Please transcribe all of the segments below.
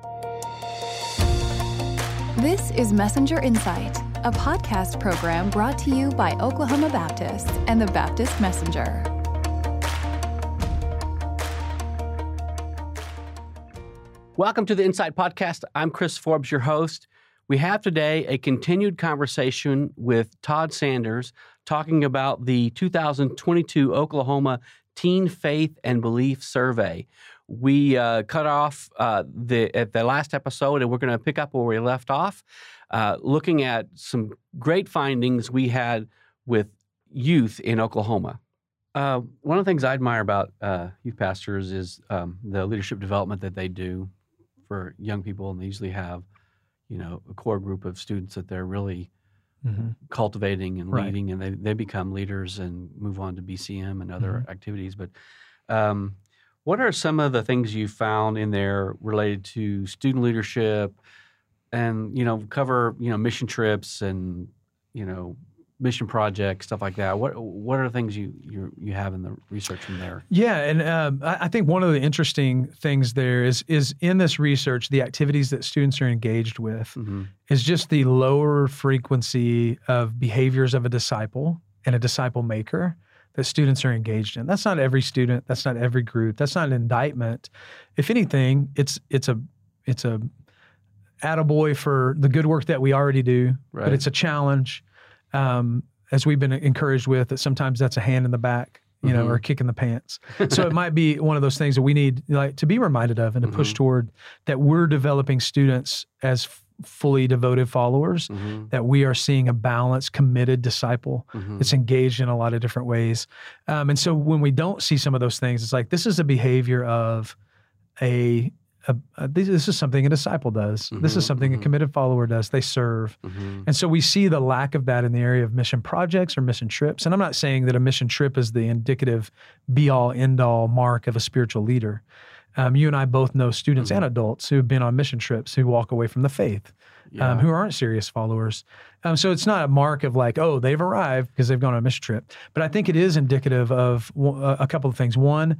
This is Messenger Insight, a podcast program brought to you by Oklahoma Baptist and the Baptist Messenger. Welcome to the Insight Podcast. I'm Chris Forbes, your host. We have today a continued conversation with Todd Sanders talking about the 2022 Oklahoma Teen Faith and Belief Survey. We cut off at the last episode, and we're going to pick up where we left off, looking at some great findings we had with youth in Oklahoma. One of the things I admire about youth pastors is the leadership development that they do for young people, and they usually have, a core group of students that they're really cultivating and leading, and they become leaders and move on to BCM and other activities. But what are some of the things you found in there related to student leadership and, cover, mission trips and, mission projects, stuff like that? What are the things you have in the research from there? Yeah, and I think one of the interesting things there is in this research, the activities that students are engaged with is just the lower frequency of behaviors of a disciple and a disciple maker that students are engaged in. That's not every student. That's not every group. That's not an indictment. If anything, it's a attaboy for the good work that we already do, but it's a challenge. As we've been encouraged with, that sometimes that's a hand in the back, or a kick in the pants. So it might be one of those things that we need to be reminded of and to push toward, that we're developing students as fully devoted followers, that we are seeing a balanced, committed disciple that's engaged in a lot of different ways. And so when we don't see some of those things, it's like, this is a behavior of this is something a disciple does. This is something a committed follower does. They serve. And so we see the lack of that in the area of mission projects or mission trips. And I'm not saying that a mission trip is the indicative be-all, end-all mark of a spiritual leader. You and I both know students and adults who've been on mission trips who walk away from the faith, who aren't serious followers. So it's not a mark of like, oh, they've arrived because they've gone on a mission trip. But I think it is indicative of a couple of things. One,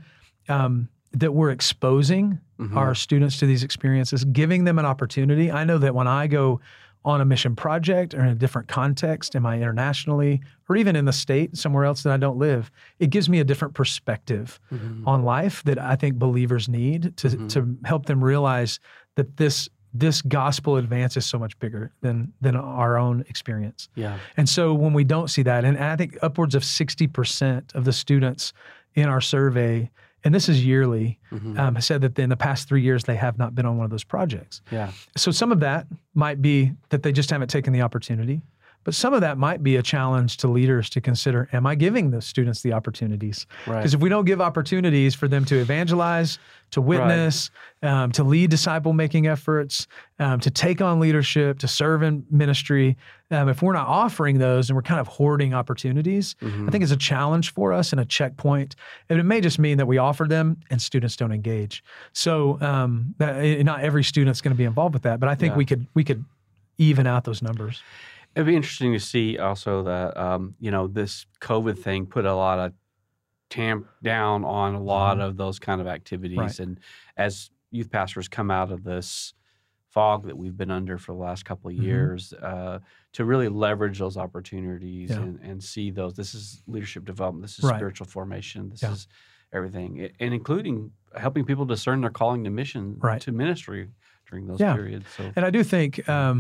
that we're exposing our students to these experiences, giving them an opportunity. I know that when I go on a mission project or in a different context, am I internationally or even in the state, somewhere else that I don't live, it gives me a different perspective on life that I think believers need to help them realize that this gospel advance is so much bigger than our own experience. Yeah. And so when we don't see that, and I think upwards of 60% of the students in our survey, and this is yearly, said that in the past 3 years, they have not been on one of those projects. Yeah. So some of that might be that they just haven't taken the opportunity, but some of that might be a challenge to leaders to consider, am I giving the students the opportunities? Because if we don't give opportunities for them to evangelize, to witness, to lead disciple-making efforts, to take on leadership, to serve in ministry, if we're not offering those and we're kind of hoarding opportunities, I think it's a challenge for us and a checkpoint. And it may just mean that we offer them and students don't engage. So not every student's going to be involved with that, but I think we could even out those numbers. It'd be interesting to see also that, this COVID thing put a lot of tamp down on a lot of those kind of activities. Right. And as youth pastors come out of this fog that we've been under for the last couple of years, to really leverage those opportunities and see those. This is leadership development. This is spiritual formation. This is everything. And including helping people discern their calling to mission, to ministry during those periods. So. And I do think...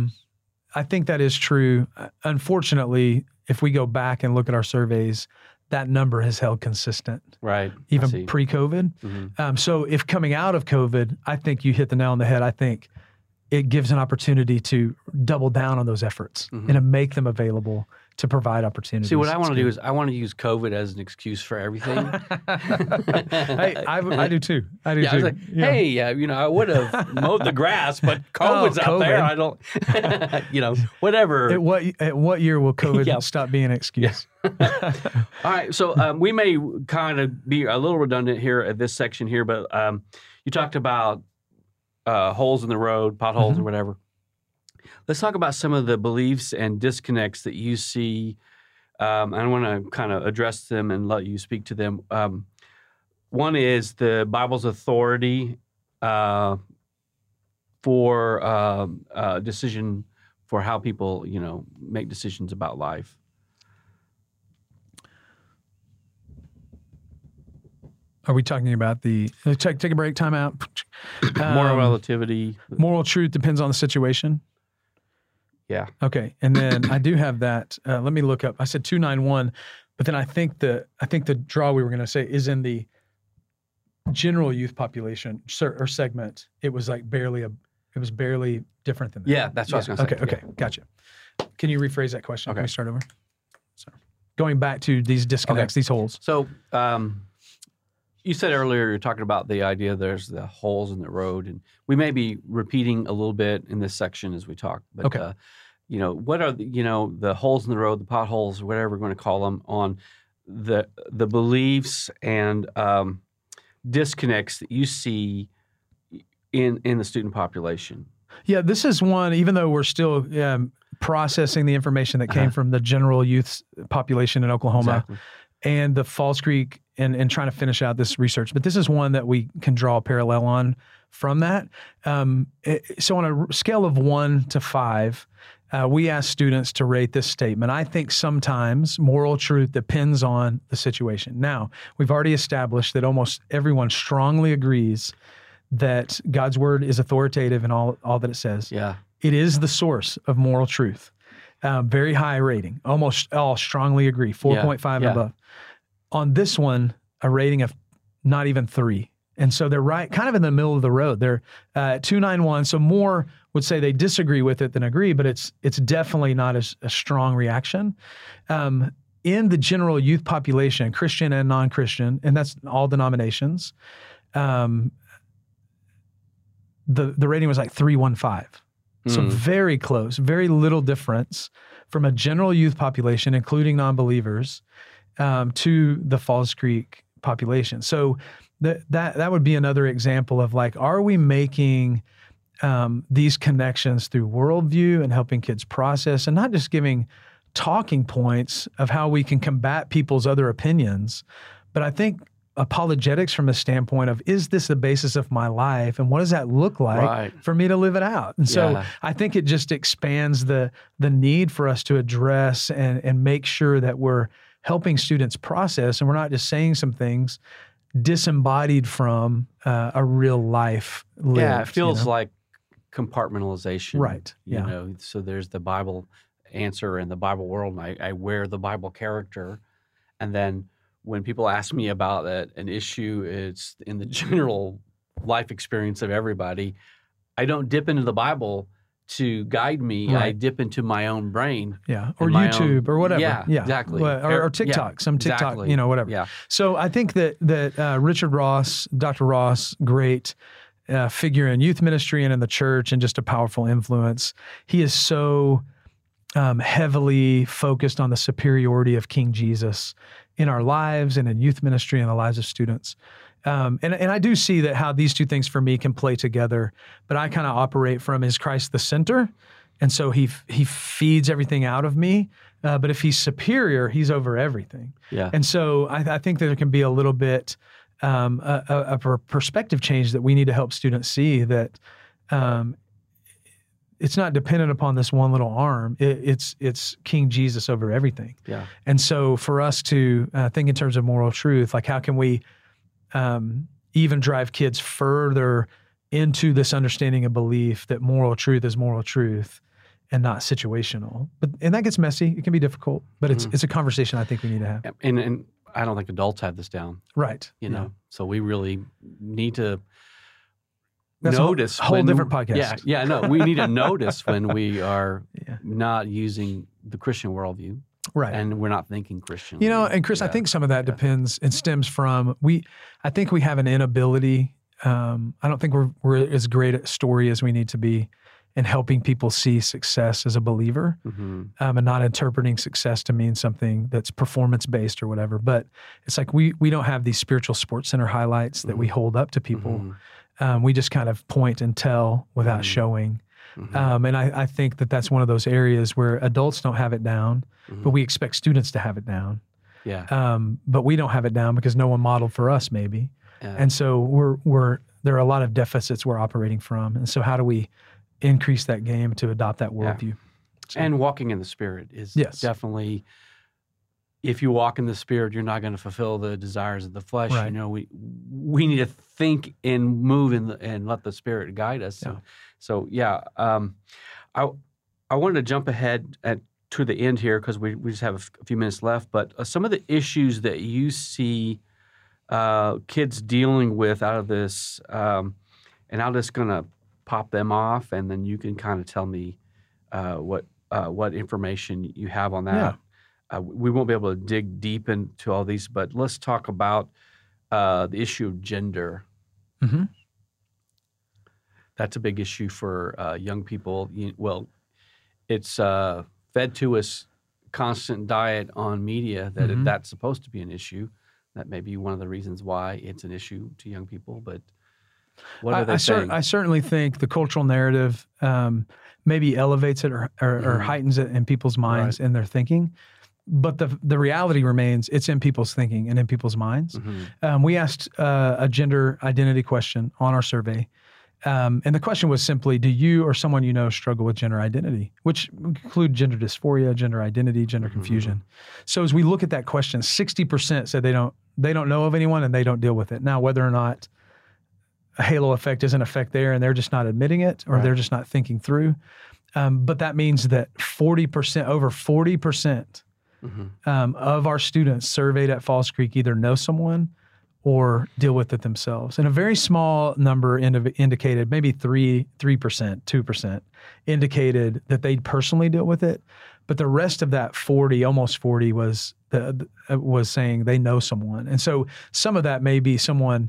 I think that is true. Unfortunately, if we go back and look at our surveys, that number has held consistent. Right. Even pre-COVID. So if coming out of COVID, I think you hit the nail on the head. I think it gives an opportunity to double down on those efforts and to make them available to provide opportunities. See, what I want to do is I want to use COVID as an excuse for everything. Hey, I do too. I do too. I was like, hey, I would have mowed the grass, but COVID's out there. I don't, whatever. At what year will COVID stop being an excuse? All right, so we may kind of be a little redundant here at this section here, but you talked about holes in the road, potholes or whatever. Let's talk about some of the beliefs and disconnects that you see. I want to kind of address them and let you speak to them. One is the Bible's authority for decision for how people, make decisions about life? Are we talking about the take a break, time out? Moral relativity. Moral truth depends on the situation. Yeah. Okay. And then I do have that. Let me look up. I said 291, but then I think the draw we were going to say is in the general youth population or segment. It was like barely different than that. Yeah, that's what I was going to say. Okay. Gotcha. Can you rephrase that question? Okay. Can we start over? Sorry. Going back to these disconnects, these holes. So, you said earlier, you're talking about the idea there's the holes in the road, and we may be repeating a little bit in this section as we talk. But, what are the holes in the road, the potholes, or whatever we're going to call them, on the beliefs and disconnects that you see in the student population? Yeah, this is one, even though we're still processing the information that came from the general youth population in Oklahoma and the Falls Creek and trying to finish out this research. But this is one that we can draw a parallel on from that. So on a scale of 1 to 5, we ask students to rate this statement. I think sometimes moral truth depends on the situation. Now, we've already established that almost everyone strongly agrees that God's word is authoritative in all that it says. Yeah. It is the source of moral truth. Very high rating. Almost all strongly agree, 4.5 and above. On this one, a rating of not even 3. And so they're kind of in the middle of the road. They're 291. So more would say they disagree with it than agree, but it's definitely not a strong reaction. In the general youth population, Christian and non-Christian, and that's all denominations, the rating was like 315. So very close, very little difference from a general youth population, including non-believers, to the Falls Creek population. So that would be another example of like, are we making these connections through worldview and helping kids process, and not just giving talking points of how we can combat people's other opinions, but I think apologetics from a standpoint of, is this the basis of my life, and what does that look like for me to live it out? And so I think it just expands the need for us to address and make sure that we're helping students process, and we're not just saying some things disembodied from a real life lived. Yeah, it feels like compartmentalization. Right. So there's the Bible answer and the Bible world, and I wear the Bible character. And then when people ask me about an issue, it's in the general life experience of everybody. I don't dip into the Bible to guide me. Right. I dip into my own brain. Yeah. Or YouTube or whatever. Yeah, exactly. Or TikTok, some TikTok, exactly. Whatever. Yeah. So I think that Richard Ross, Dr. Ross, great figure in youth ministry and in the church and just a powerful influence. He is so heavily focused on the superiority of King Jesus in our lives and in youth ministry and the lives of students. And I do see that how these two things for me can play together, but I kind of operate from, is Christ the center? And so he feeds everything out of me. But if he's superior, he's over everything. Yeah. And so I think that there can be a little bit a perspective change that we need to help students see, that it's not dependent upon this one little arm. It's King Jesus over everything. Yeah. And so for us to think in terms of moral truth, like how can we even drive kids further into this understanding and belief that moral truth is moral truth and not situational. And that gets messy. It can be difficult, but it's a conversation I think we need to have. And I don't think adults have this down. Right. So we really need to That's notice a whole different podcast. Yeah, no, we need to notice when we are not using the Christian worldview. Right. And we're not thinking Christian. And Chris, I think some of that depends and stems from, I think we have an inability. I don't think we're as great a story as we need to be in helping people see success as a believer, and not interpreting success to mean something that's performance-based or whatever. But it's like we don't have these spiritual sports center highlights that we hold up to people. We just kind of point and tell without showing. And I think that that's one of those areas where adults don't have it down, but we expect students to have it down. Yeah. But we don't have it down because no one modeled for us, maybe. Yeah. And so there are a lot of deficits we're operating from. And so how do we increase that game to adopt that worldview? So, and walking in the Spirit is definitely, if you walk in the Spirit, you're not going to fulfill the desires of the flesh. Right. You know, we need to think and move and let the Spirit guide us. Yeah. I wanted to jump ahead to the end here because we just have a few minutes left. But some of the issues that you see kids dealing with out of this, and I'm just going to pop them off, and then you can kind of tell me what information you have on that. Yeah. We won't be able to dig deep into all these, but let's talk about the issue of gender. Mm-hmm. That's a big issue for young people. It's fed to us constant diet on media that that's supposed to be an issue. That may be one of the reasons why it's an issue to young people. But what are they saying? I certainly think the cultural narrative maybe elevates it or heightens it in people's minds and their thinking. But the reality remains it's in people's thinking and in people's minds. Mm-hmm. We asked a gender identity question on our survey. And the question was simply, do you or someone you know struggle with gender identity, which include gender dysphoria, gender identity, gender confusion. So as we look at that question, 60% said they don't know of anyone and they don't deal with it. Now, whether or not a halo effect is an effect there and they're just not admitting it or they're just not thinking through. But that means that over 40% of our students surveyed at Falls Creek either know someone or deal with it themselves. And a very small number indicated, maybe 3%, 2%, indicated that they personally deal with it. But the rest of that 40, almost 40, was saying they know someone. And so some of that may be someone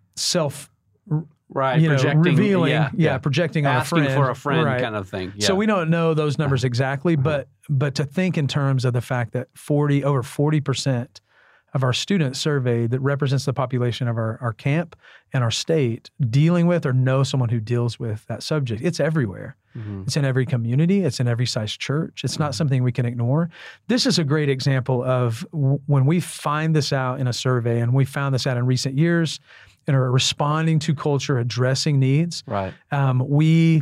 projecting, revealing, projecting on a friend. Asking for a friend kind of thing. Yeah. So we don't know those numbers exactly, but to think in terms of the fact that over 40% of our students surveyed that represents the population of our camp and our state dealing with or know someone who deals with that subject. It's everywhere. Mm-hmm. It's in every community. It's in every size church. It's not something we can ignore. This is a great example of when we find this out in a survey, and we found this out in recent years, and are responding to culture, addressing needs. Right. We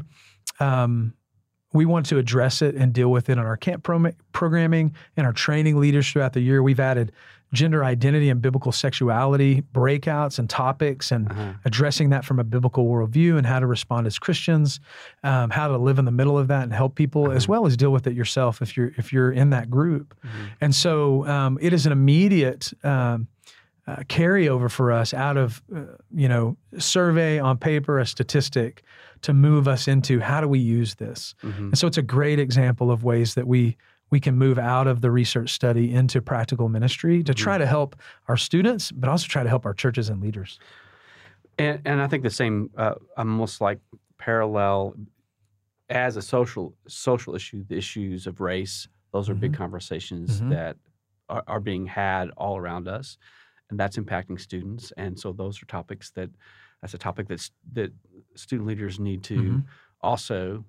want to address it and deal with it in our camp programming and our training leaders throughout the year. We've added gender identity and biblical sexuality breakouts and topics and addressing that from a biblical worldview and how to respond as Christians, how to live in the middle of that and help people, as well as deal with it yourself if you're in that group. And so it is an immediate carryover for us out of survey on paper, a statistic, to move us into how do we use this. And so it's a great example of ways that we can move out of the research study into practical ministry to try to help our students, but also try to help our churches and leaders. And I think the same, almost like parallel as a social issue, the issues of race, those are big conversations that are being had all around us, and that's impacting students. And so those are topics that's a topic that student leaders need to also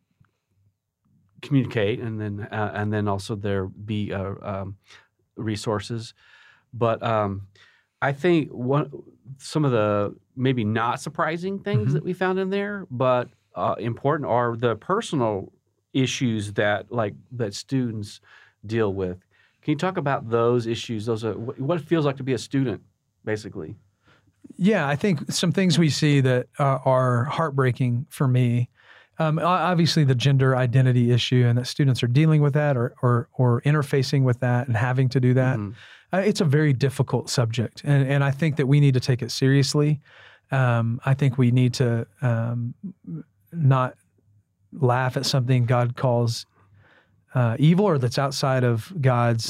communicate, and then also there be resources. But I think some of the maybe not surprising things that we found in there, but important, are the personal issues that students deal with. Can you talk about those issues? Those are what it feels like to be a student, basically. Yeah, I think some things we see that are heartbreaking for me. Obviously, the gender identity issue, and that students are dealing with that or interfacing with that and having to do that. It's a very difficult subject, and I think that we need to take it seriously. I think we need to not laugh at something God calls evil or that's outside of God's,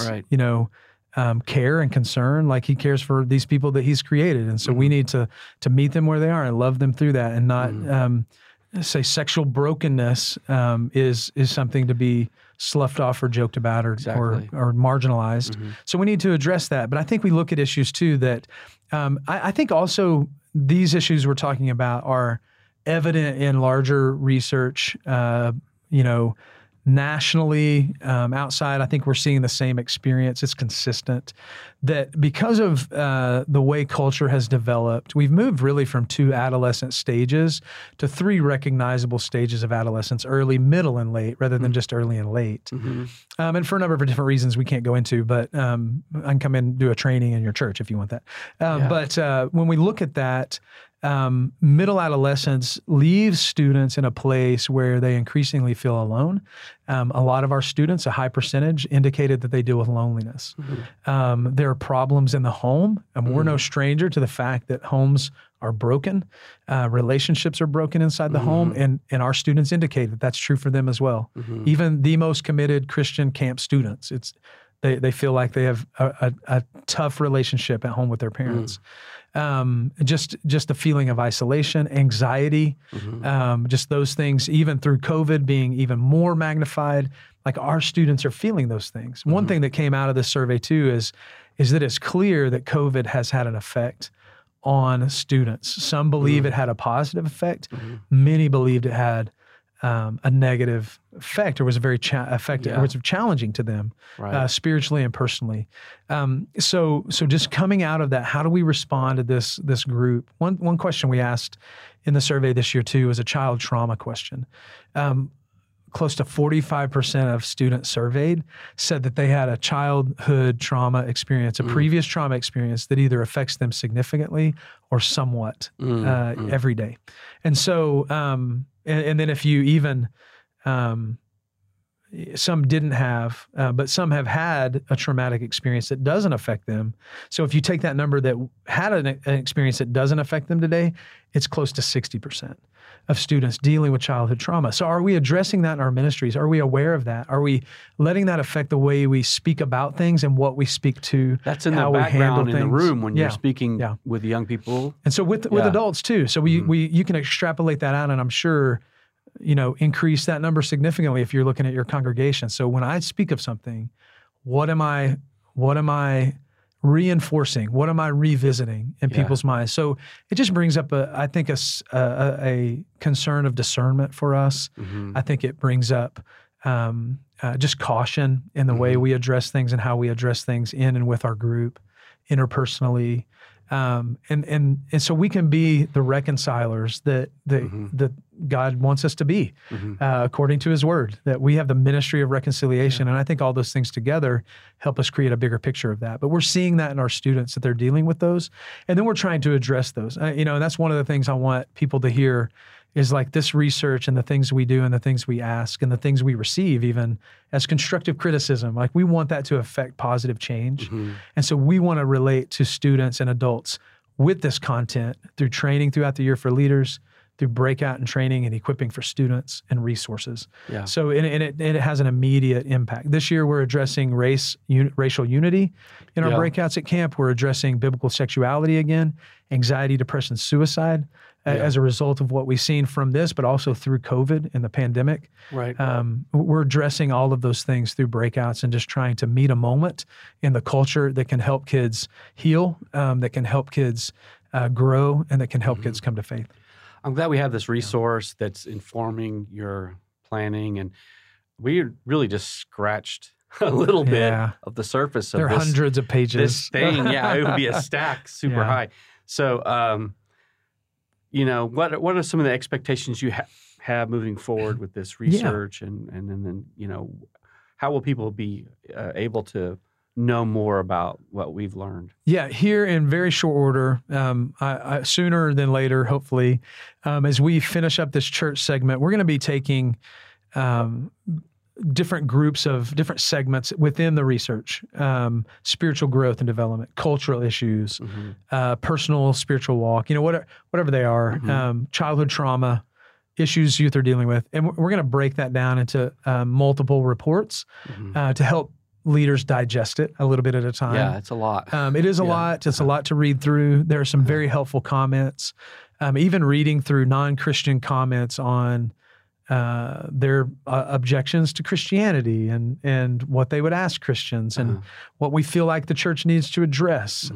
care and concern. Like He cares for these people that He's created, and so we need to meet them where they are and love them through that, and not say sexual brokenness is something to be sloughed off or joked about or marginalized. So we need to address that. But I think we look at issues too that I think also these issues we're talking about are evident in larger research, nationally, outside, I think we're seeing the same experience. It's consistent that because of the way culture has developed, we've moved really from 2 adolescent stages to 3 recognizable stages of adolescence: early, middle, and late, rather than just early and late. And for a number of different reasons we can't go into, but I can come in and do a training in your church if you want that. But when we look at that, middle adolescence leaves students in a place where they increasingly feel alone. A lot of our students, a high percentage, indicated that they deal with loneliness. There are problems in the home, and we're no stranger to the fact that homes are broken, relationships are broken inside the home, and our students indicate that that's true for them as well. Even the most committed Christian camp students, they feel like they have a tough relationship at home with their parents. Just a feeling of isolation, anxiety, just those things, even through COVID being even more magnified, like our students are feeling those things. One thing that came out of this survey too is that it's clear that COVID has had an effect on students. Some believe it had a positive effect. Many believed it had a negative effect, or was very effective, or was challenging to them, spiritually and personally. So just coming out of that, how do we respond to this group? One question we asked in the survey this year too was a child trauma question. Close to 45% of students surveyed said that they had a childhood trauma experience, a previous trauma experience that either affects them significantly or somewhat every day. And so, and then if you even, some didn't have, but some have had a traumatic experience that doesn't affect them. So if you take that number that had an experience that doesn't affect them today, it's close to 60% of students dealing with childhood trauma. So are we addressing that in our ministries? Are we aware of that? Are we letting that affect the way we speak about things and what we speak to? That's in the background in the room when you're speaking with young people. And so with adults too. So you can extrapolate that out, and I'm sure, increase that number significantly if you're looking at your congregation. So when I speak of something, what am I reinforcing? What am I revisiting in people's minds? So it just brings up, I think, a concern of discernment for us. I think it brings up just caution in the way we address things and how we address things in and with our group, interpersonally. And so we can be the reconcilers that God wants us to be, according to His Word, that we have the ministry of reconciliation. And I think all those things together help us create a bigger picture of that. But we're seeing that in our students, that they're dealing with those. And then we're trying to address those. And that's one of the things I want people to hear is like this research and the things we do and the things we ask and the things we receive even as constructive criticism. Like we want that to affect positive change. And so we want to relate to students and adults with this content through training throughout the year for leaders, through breakout and training and equipping for students and resources. So it has an immediate impact. This year we're addressing racial unity in our breakouts at camp. We're addressing biblical sexuality again, anxiety, depression, suicide as a result of what we've seen from this, but also through COVID and the pandemic. We're addressing all of those things through breakouts and just trying to meet a moment in the culture that can help kids heal, that can help kids grow, and that can help kids come to faith. I'm glad we have this resource that's informing your planning, and we really just scratched a little bit of the surface of there are hundreds of pages. This thing, it would be a stack super high. So, what are some of the expectations you have moving forward with this research, and then how will people be able to know more about what we've learned? Here in very short order, I sooner than later, hopefully, as we finish up this church segment, we're going to be taking different groups of different segments within the research, spiritual growth and development, cultural issues, personal spiritual walk, whatever they are, childhood trauma, issues youth are dealing with. And we're going to break that down into multiple reports to help leaders digest it a little bit at a time. Yeah, it's a lot. It is a lot. It's a lot to read through. There are some very helpful comments. Even reading through non-Christian comments on their objections to Christianity and what they would ask Christians and what we feel like the church needs to address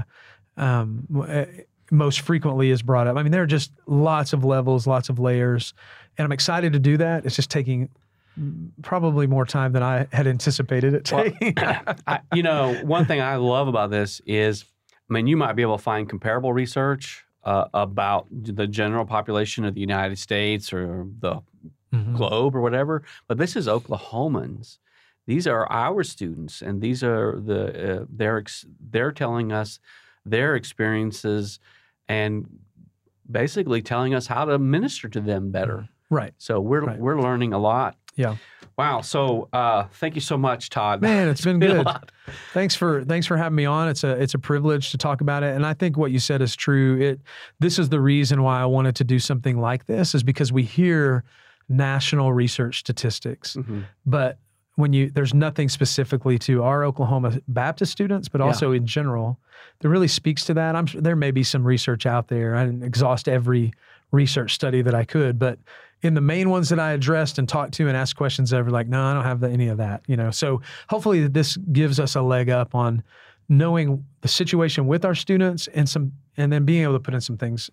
most frequently is brought up. I mean, there are just lots of levels, lots of layers, and I'm excited to do that. It's just taking probably more time than I had anticipated it taking. One thing I love about this is, you might be able to find comparable research about the general population of the United States or the globe or whatever, but this is Oklahomans. These are our students, and these are they're telling us their experiences and basically telling us how to minister to them better. Right. So we're learning a lot. Yeah. Wow. So thank you so much, Todd. Man, it's been good. Thanks for having me on. It's a privilege to talk about it. And I think what you said is true. This is the reason why I wanted to do something like this, is because we hear national research statistics, but there's nothing specifically to our Oklahoma Baptist students, but also in general, that really speaks to that. I'm sure there may be some research out there. I didn't exhaust every research study that I could, but in the main ones that I addressed and talked to and asked questions of, like, no, I don't have any of that. So hopefully this gives us a leg up on knowing the situation with our students and then being able to put in some things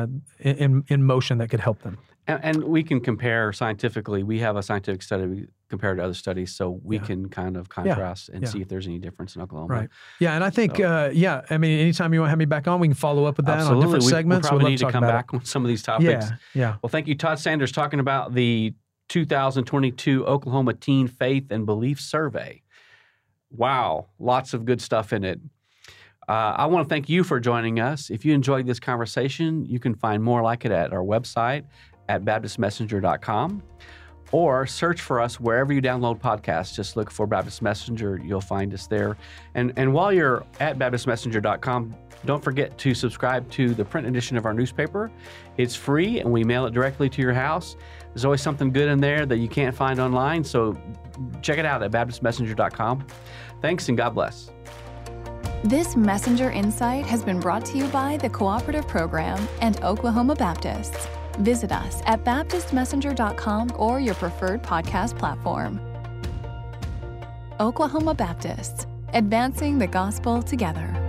in motion that could help them. And we can compare scientifically. We have a scientific study compared to other studies, so we can kind of contrast and see if there's any difference in Oklahoma. Right. Yeah, and I think, anytime you want to have me back on, we can follow up with that on different segments. We probably need to come back on some of these topics. Yeah. Well, thank you, Todd Sanders, talking about the 2022 Oklahoma Teen Faith and Belief Survey. Wow, lots of good stuff in it. I want to thank you for joining us. If you enjoyed this conversation, you can find more like it at our website at BaptistMessenger.com, or search for us wherever you download podcasts. Just look for Baptist Messenger. You'll find us there. And while you're at BaptistMessenger.com, don't forget to subscribe to the print edition of our newspaper. It's free, and we mail it directly to your house. There's always something good in there that you can't find online, so check it out at BaptistMessenger.com. Thanks, and God bless. This Messenger Insight has been brought to you by the Cooperative Program and Oklahoma Baptists. Visit us at BaptistMessenger.com or your preferred podcast platform. Oklahoma Baptists, advancing the gospel together.